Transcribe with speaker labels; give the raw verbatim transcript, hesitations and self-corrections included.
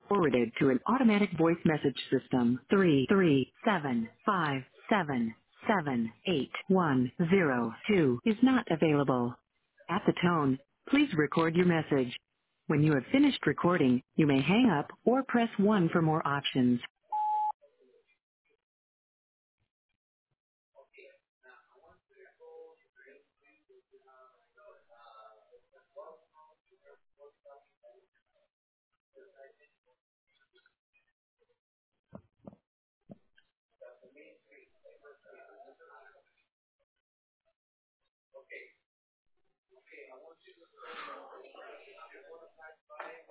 Speaker 1: forwarded to an automatic voice message system. Three three seven five seven seven eight one zero two is not available. At the tone, please record your message. When you have finished recording, you may hang up or press one for more options.